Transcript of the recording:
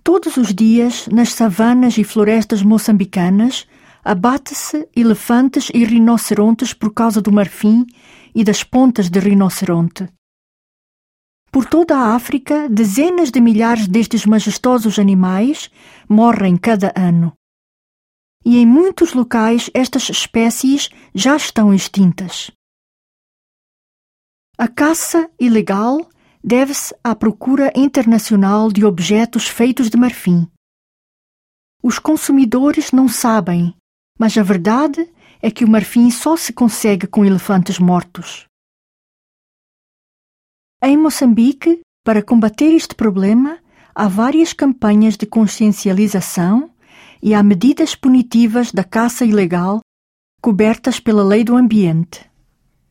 Todos os dias, nas savanas e florestas moçambicanas, abate-se elefantes e rinocerontes por causa do marfim e das pontas de rinoceronte. Por toda a África, dezenas de milhares destes majestosos animais morrem cada ano. E em muitos locais estas espécies já estão extintas. A caça ilegal deve-se à procura internacional de objetos feitos de marfim. Os consumidores não sabem, mas a verdade é que o marfim só se consegue com elefantes mortos. Em Moçambique, para combater este problema, há várias campanhas de consciencialização e há medidas punitivas da caça ilegal cobertas pela Lei do Ambiente.